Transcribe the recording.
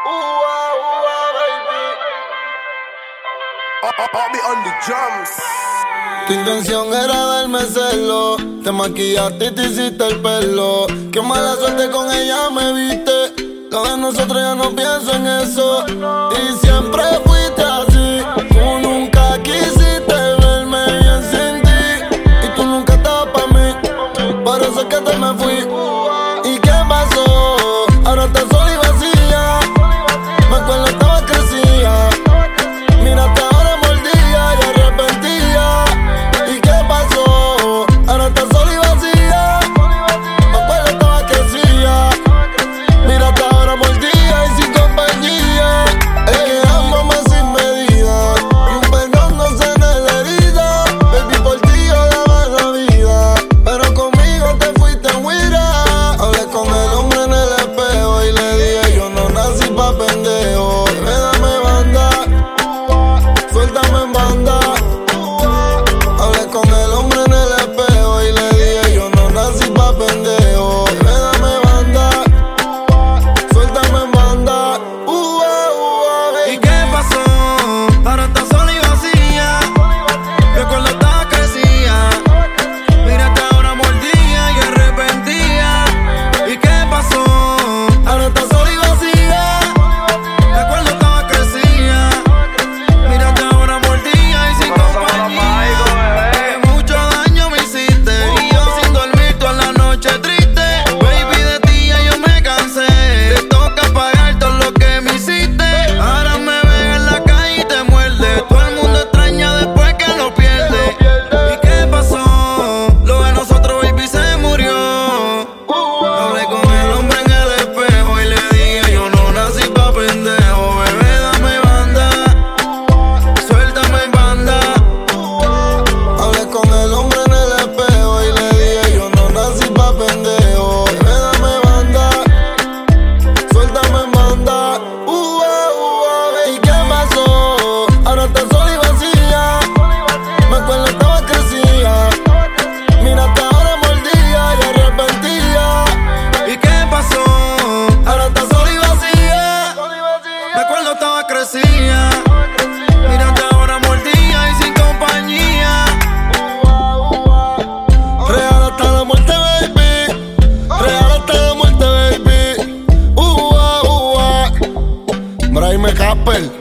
Tu intención era darme celo, te maquillaste y te hiciste el pelo. Qué mala suerte con ella me viste. Lo de nosotros ya no pienso en eso. Y siempre fuiste así. Tú nunca quisiste verme bien sin ti. Y tú nunca estabas pa' mí. Por eso es que te me fui. ¿Y qué pasó? Ahora estás sola y vacía. Me acuerdo estaba crecida. Mírate ahora mordida y arrepentida. ¿Y qué pasó? Ahora estás sola y vacía. Me acuerdo estaba crecida. Mírate ahora mordida y sin compañía. Es que amo más sin medida. Y un perdón no se en la herida. Baby, por ti yo daba la vida. Pero conmigo te fuiste en huida. Hablé con el hombre en el espejo y le dije yo no nací pa' pendejo. Dame banda, suéltame en banda. Hablé con el hombre en el espejo y le dije yo no nací pa' pendejo. Dame banda, suéltame en banda. ¿Y qué pasó? Ahora estás sola y vacía. Recuerdo estaba crecida. Mírate ahora mordida y arrepentida. ¿Y qué pasó? Ahora estás sola y vacía. Recuerdo estaba crecida. Mírate ahora mordida y sin compañía. Que mucho daño me hiciste y yo sin dormir toda la noche triste. Baby, de ti ya yo me cansé. Te toca pagar todo lo que me hiciste. Ahora me ves en la calle y te muerde. Todo el mundo extraña después que lo pierde. ¿Y qué pasó? Lo de nosotros, baby, se murió. Hablé con el hombre en el espejo y le dije yo no nací pa' pendejo. Bebé, dame banda, suéltame en banda. Hablé con el hombre en el espejo y le dije yo no nací pa' pendejo. Dame banda, suéltame en banda. ¿Y qué pasó? Ahora estás sola y vacía. Me acuerdo estaba crecida. Mírate ahora mordida y arrepentida. ¿Y qué pasó? Ahora estás sola y vacía. Me acuerdo estaba crecida. Mírate ahora mordida y sin compañía. Real hasta la muerte, baby. Real hasta la muerte, baby. Brahim Capel.